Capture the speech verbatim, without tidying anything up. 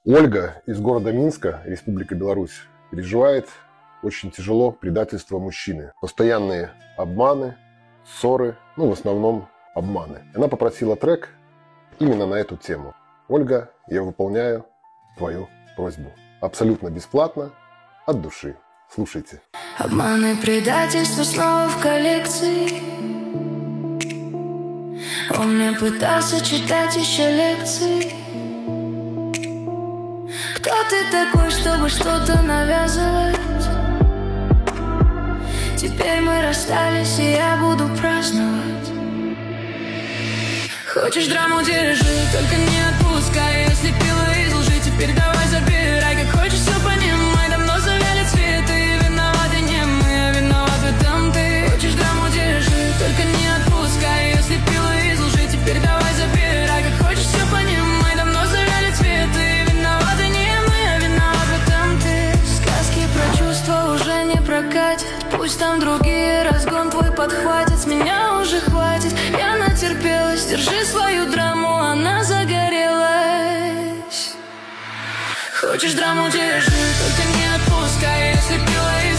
Ольга из города Минска, Республика Беларусь, переживает очень тяжело предательство мужчины. Постоянные обманы, ссоры, ну в основном обманы. Она попросила трек именно на эту тему. Ольга, я выполняю твою просьбу. Абсолютно бесплатно, от души. Слушайте. Обманы, предательство снова в коллекции. Он мне пытался читать еще лекции. Кто ты такой, чтобы что-то навязывать? Теперь мы расстались, и я буду праздновать. Хочешь драму, держи, только не отпускай. Если пила из лжи, теперь давай забирай. Как хочешь, все понимай, давно завяли цветы. Виноваты не мы, а виноват в этом ты. Хочешь драму, держи, только не отпускай. Если пила из лжи, теперь давай забирай. Как хочешь, все понимай, давно завяли цветы. Виноваты не мы, а виноват в этом ты. Сказки про чувства уже не прокатят. Пусть там другие разгон твой подхватит. С меня уже хватит, я натерпелась. Держи свою драму, она загорелась. Хочешь драму, держи, только не отпускай. Если пила из